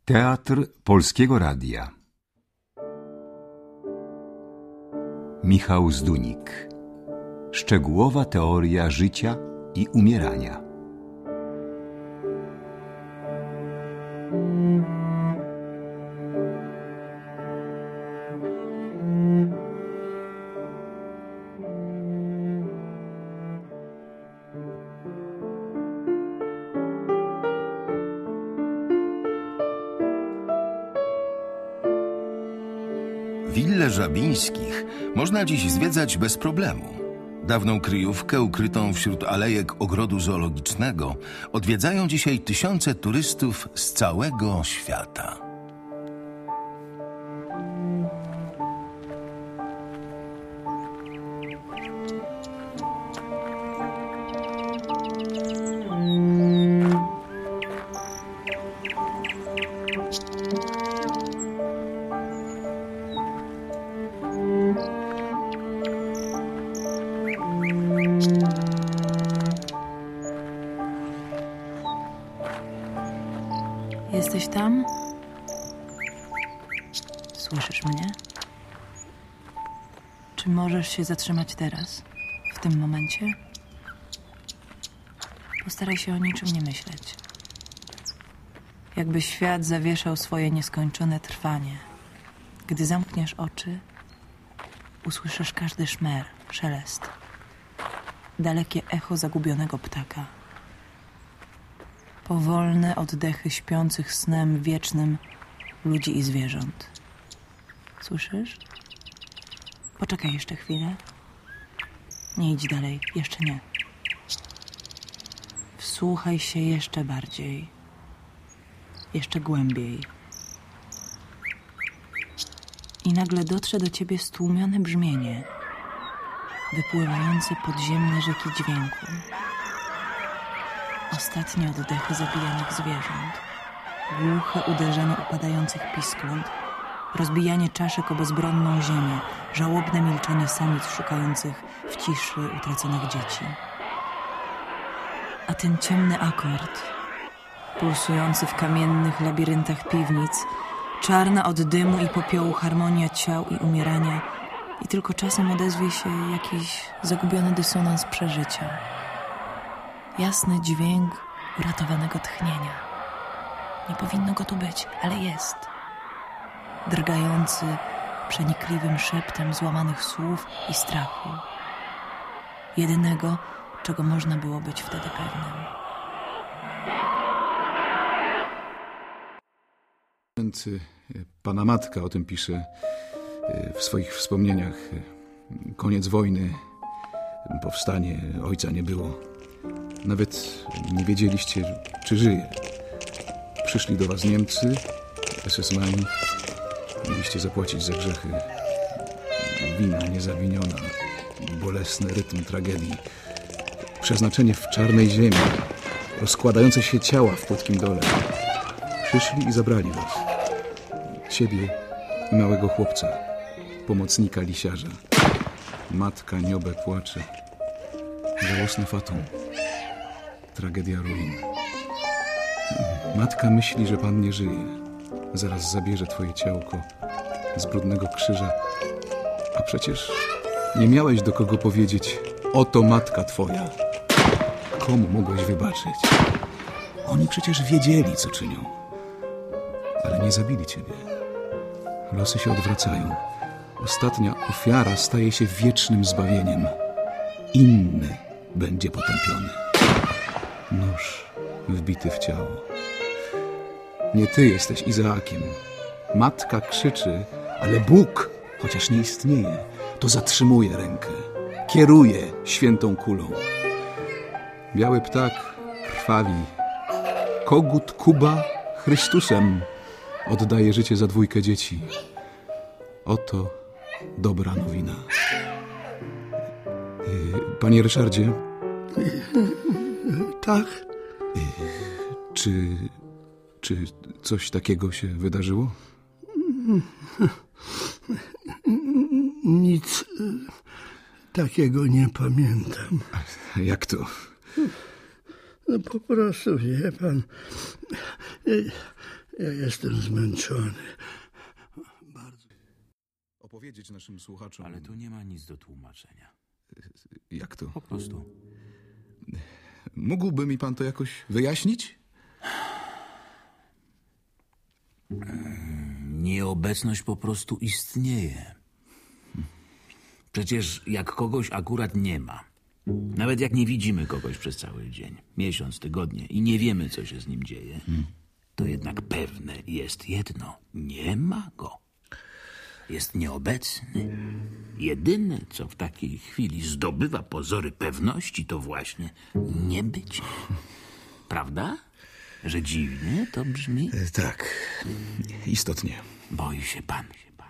Teatr Polskiego Radia. Michał Zdunik. Szczegółowa teoria życia i umierania. Willę Żabińskich można dziś zwiedzać bez problemu. Dawną kryjówkę ukrytą wśród alejek ogrodu zoologicznego odwiedzają dzisiaj tysiące turystów z całego świata. Jesteś tam? Słyszysz mnie? Czy możesz się zatrzymać teraz, w tym momencie? Postaraj się o niczym nie myśleć. Jakby świat zawieszał swoje nieskończone trwanie. Gdy zamkniesz oczy, usłyszysz każdy szmer, szelest. Dalekie echo zagubionego ptaka. Powolne oddechy śpiących snem wiecznym ludzi i zwierząt. Słyszysz? Poczekaj jeszcze chwilę. Nie idź dalej, jeszcze nie. Wsłuchaj się jeszcze bardziej. Jeszcze głębiej. I nagle dotrze do ciebie stłumione brzmienie, wypływające podziemne rzeki dźwięku. Ostatnie oddechy zabijanych zwierząt, głuche uderzenie upadających piskląt, rozbijanie czaszek o bezbronną ziemię, żałobne milczenie samic szukających w ciszy utraconych dzieci. A ten ciemny akord, pulsujący w kamiennych labiryntach piwnic, czarna od dymu i popiołu harmonia ciał i umierania, i tylko czasem odezwie się jakiś zagubiony dysonans przeżycia. Jasny dźwięk uratowanego tchnienia. Nie powinno go tu być, ale jest. Drgający przenikliwym szeptem złamanych słów i strachu. Jedynego, czego można było być wtedy pewnym. Pana matka o tym pisze w swoich wspomnieniach. Koniec wojny, powstanie, ojca nie było. Nawet nie wiedzieliście, czy żyje. Przyszli do was Niemcy, SS-mani. Mieliście zapłacić za grzechy. Wina niezawiniona, bolesny rytm tragedii. Przeznaczenie w czarnej ziemi, rozkładające się ciała w płytkim dole. Przyszli i zabrali was. Ciebie i małego chłopca, pomocnika lisiarza. Matka niobę płacze. Żałosne fatum. Tragedia ruin. Matka myśli, że pan nie żyje. Zaraz zabierze twoje ciałko z brudnego krzyża. A przecież nie miałeś do kogo powiedzieć: oto matka twoja. Komu mogłeś wybaczyć? Oni przecież wiedzieli, co czynią. Ale nie zabili ciebie. Losy się odwracają. Ostatnia ofiara staje się wiecznym zbawieniem. Inny będzie potępiony. Nóż wbity w ciało. Nie ty jesteś Izaakiem. Matka krzyczy, ale Bóg, chociaż nie istnieje, to zatrzymuje rękę. Kieruje świętą kulą. Biały ptak krwawi. Kogut Kuba Chrystusem oddaje życie za 2 dzieci. Oto dobra nowina. Panie Ryszardzie? Tak? Czy coś takiego się wydarzyło? Nic takiego nie pamiętam. Jak to? No po prostu, wie pan, Ja jestem zmęczony. Bardzo. Opowiedzieć naszym słuchaczom... Ale tu nie ma nic do tłumaczenia. Jak to? Po prostu. Mógłby mi pan to jakoś wyjaśnić? Nieobecność po prostu istnieje. Przecież jak kogoś akurat nie ma, nawet jak nie widzimy kogoś przez cały dzień, miesiąc, tygodnie i nie wiemy, co się z nim dzieje, to jednak pewne jest jedno. Nie ma go. Jest nieobecny. Jedyne, co w takiej chwili zdobywa pozory pewności, to właśnie niebycie. Prawda? Że dziwnie to brzmi? Tak, istotnie. Boi się pan.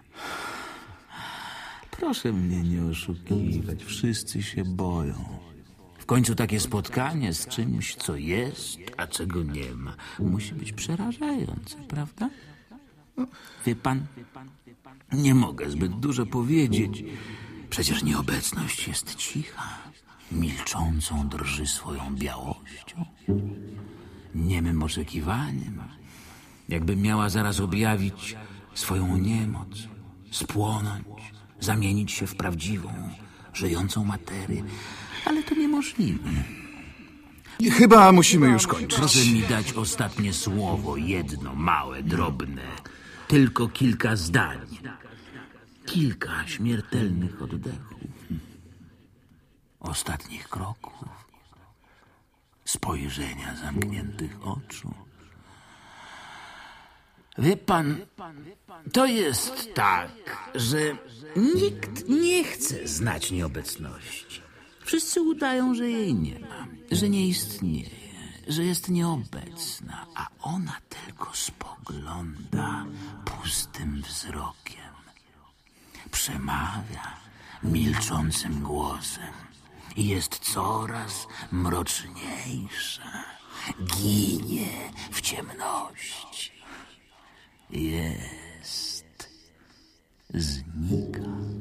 Proszę mnie nie oszukiwać. Wszyscy się boją. W końcu takie spotkanie z czymś, co jest, a czego nie ma, musi być przerażające, prawda? Wie pan, nie mogę zbyt dużo powiedzieć. Przecież nieobecność jest cicha, milczącą drży swoją białością, niemym oczekiwaniem, jakby miała zaraz objawić swoją niemoc, spłonąć, zamienić się w prawdziwą, żyjącą materię. Ale to niemożliwe. Chyba musimy już kończyć. Proszę mi dać ostatnie słowo, jedno, małe, drobne. Tylko kilka zdań. Kilka śmiertelnych oddechów. Ostatnich kroków. Spojrzenia zamkniętych oczu. Wie pan, to jest tak, że nikt nie chce znać nieobecności. Wszyscy udają, że jej nie ma, że nie istnieje, że jest nieobecna, a ona tylko spogląda pustym wzrokiem. Przemawia milczącym głosem i jest coraz mroczniejsza. Ginie w ciemności. Jest. Znika.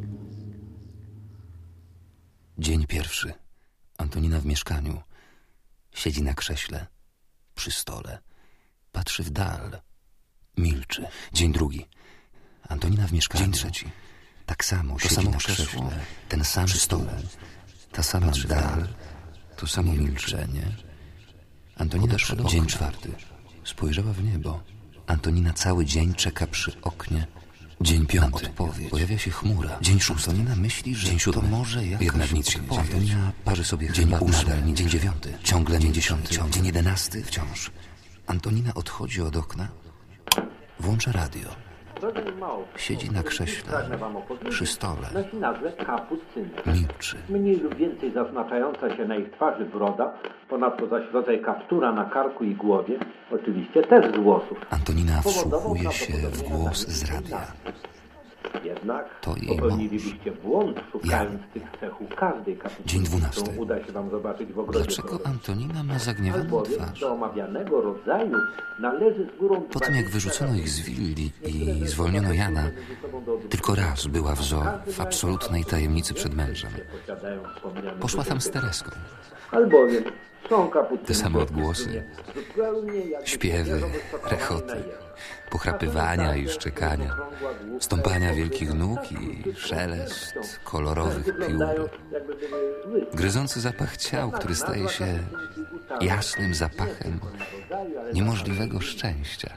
Dzień pierwszy. Antonina w mieszkaniu. Siedzi na krześle, przy stole. Patrzy w dal. Milczy. Dzień drugi. Antonina w mieszkaniu. Dzień trzeci. Tak samo siedzi na krześle, ten sam stół, ta sama dal, to samo milczenie. Antonina odeszła do okna. Dzień czwarty. Spojrzała w niebo. Antonina cały dzień czeka przy oknie. Dzień piąty. Odpowiedź. Pojawia się chmura. Dzień szósty. Antonina myśli, że dzień siódmy. To może jakaś jednak nic się nie dzieje. Antonina parzy sobie dzień ósmy. Dzień dziewiąty. Ciągle dzień dziesiąty. Dzień 11. Wciąż. Antonina odchodzi od okna. Włącza radio. Siedzi na krześle, przy stole. Nosi nazwę kapucynek. Milczy. Mniej lub więcej zaznaczająca się na ich twarzy broda, ponadto zaś rodzaj kaptura na karku i głowie, oczywiście też z włosów. Antonina wsłuchuje się w głos z radia. Jednak to jej popełnilibyście błąd, szukając tych cechów każdej kapucyny, Dzień 12. którą uda się wam zobaczyć w ogrodzie. Dlaczego Antonina ma zagniewaną twarz? Do omawianego rodzaju należy z górą... Po tym, jak wyrzucono ich z willi i zwolniono Jana, tylko raz była w zoo w absolutnej tajemnicy przed mężem. Poszła tam z Tereską. Albowiem są kapucyny... Te same odgłosy, śpiewy, rechoty, pochrapywania i szczekania, stąpania wielkich nóg i szelest kolorowych piór. Gryzący zapach ciał, który staje się jasnym zapachem niemożliwego szczęścia.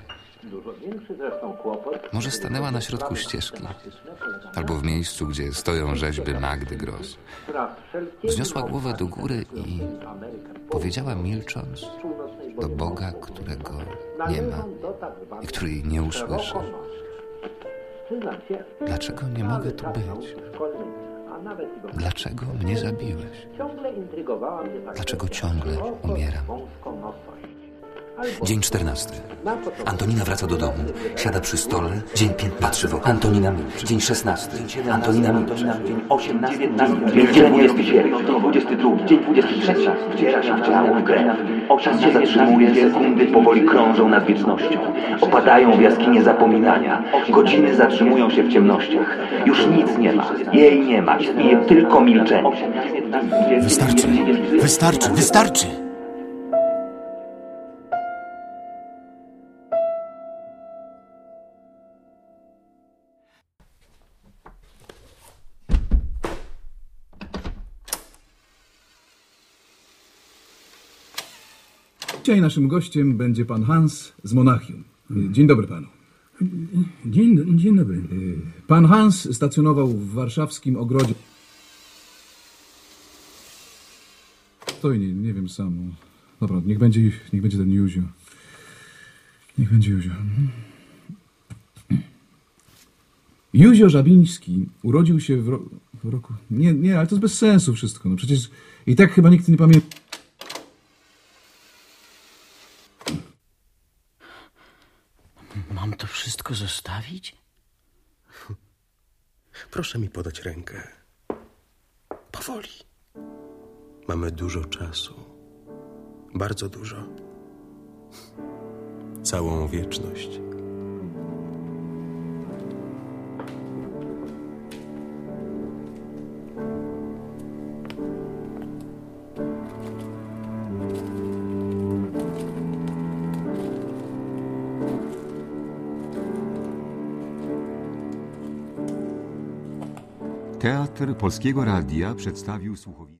Może stanęła na środku ścieżki, albo w miejscu, gdzie stoją rzeźby Magdy Gross. Wzniosła głowę do góry i powiedziała milcząc do Boga, którego nie ma i który jej nie usłyszy. Dlaczego nie mogę tu być? Dlaczego mnie zabiłeś? Dlaczego ciągle umieram? Dzień 14. Antonina wraca do domu. Siada przy stole. Dzień 15. Patrzy w okno. Antonina milczy. Dzień 16. Antonina milczy. Dzień 18. Dzień 21. Dzień 22. Dzień 23. Wciera się w ciało w krew. Czas się zatrzymuje. Sekundy powoli krążą nad wiecznością. Opadają w jaskinie zapominania. Godziny zatrzymują się w ciemnościach. Już nic nie ma. Jej nie ma. Istnieje tylko milczenie. Wystarczy. Wystarczy. Wystarczy. Dzisiaj naszym gościem będzie pan Hans z Monachium. Dzień dobry panu. Dzień dobry. Pan Hans stacjonował w warszawskim ogrodzie. Stoi, nie wiem sam. Dobra, niech będzie ten Józio. Niech będzie Józio. Józio Żabiński urodził się w roku... Nie, ale to jest bez sensu wszystko. No przecież i tak chyba nikt nie pamięta. Mam to wszystko zostawić? Proszę mi podać rękę. Powoli. Mamy dużo czasu. Bardzo dużo. Całą wieczność. Teatr Polskiego Radia przedstawił słuchowi...